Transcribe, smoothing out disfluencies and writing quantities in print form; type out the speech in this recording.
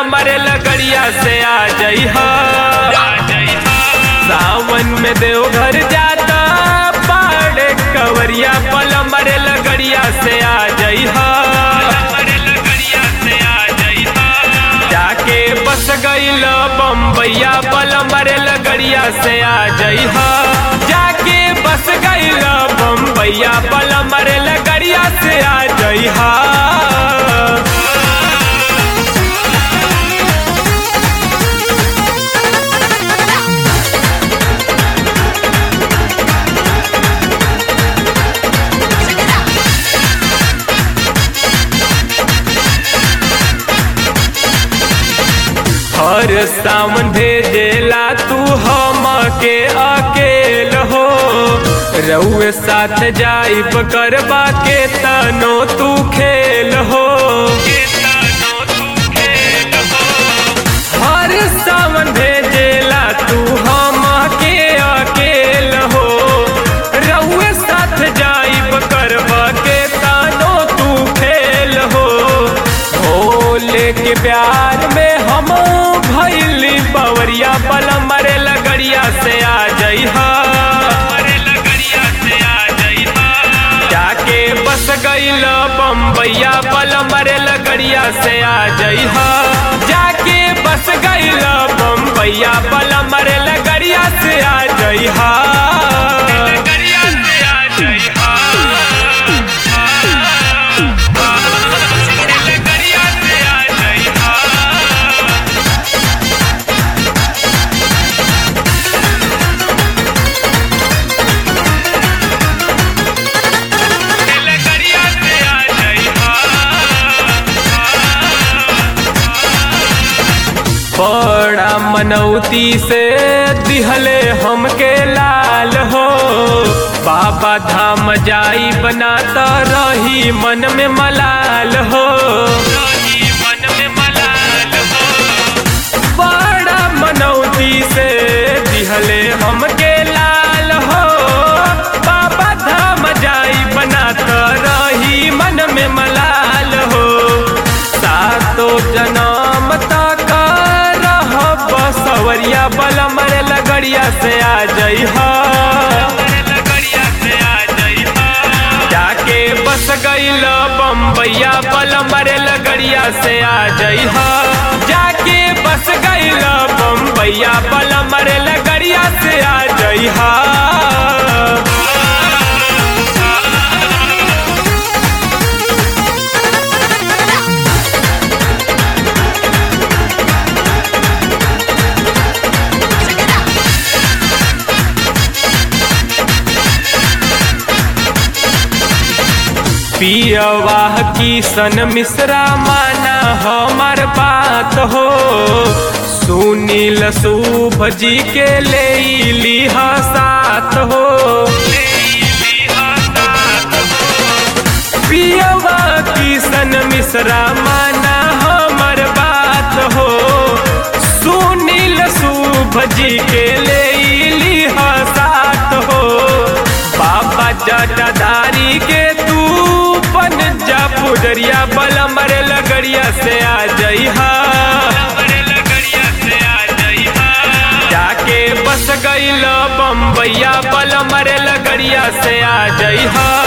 मरे लगड़िया से आ जइहा। सावन में देवघर जाता पाड़े कवरिया पल मरे लगड़िया से आ जइहा। जाके बस गइल बम्बैया पल मरे लगड़िया से आ जइहा। जाके बस गइल बम्बैया पल मरे लगड़िया से आ जइहा। हर सावन भेजेला तू हम के अकेल हो। रउए साथ जाइब करबा के तनो तू खेल हो। हर सावन भेजेला तू हम के अकेल हो। रउए साथ जाइब करबा के तनो तू खेल हो। भोले के प्यार में हम भइली बवरिया पल मरे लगड़िया से आ जइहा। जाके बस गइल बम्बैया पल मरे लगड़िया से आ जइहा। जाके बस गइल बम्बैया पल मरे लगड़िया से आ जइहा। बड़ा मनौती से दिहले हमके लाल हो। बाबा धाम जाई बनाता रही मन में मलाल हो। बड़ा मनौती से दिहले हमके लाल हो। बाबा धाम जाई बनाता रही मन में मलाल हो। सातो जन्म तक सवरिया बल मरे लगड़िया से आ जइहा। जाके बस गइल बम्बैया पल मरे लगड़िया से आ जइहा। जाके बस गइल बम्बैया पल मरे लगड़िया से आ जइहा। पियवाह किशन मिश्रा माना हमार बात हो। सुनील शुभ जी के ले लिहा साथ हो। पियवाह किशन मिश्रा माना हमार बात हो। सुनील शुभ जी के ले लिहा साथ हो। बाबा जटाधारी के तू पुजरिया बल मरे लगड़िया से आ जइहा। जाके बस गइल बम्बैया बल मरे लगड़िया से आ जइहा।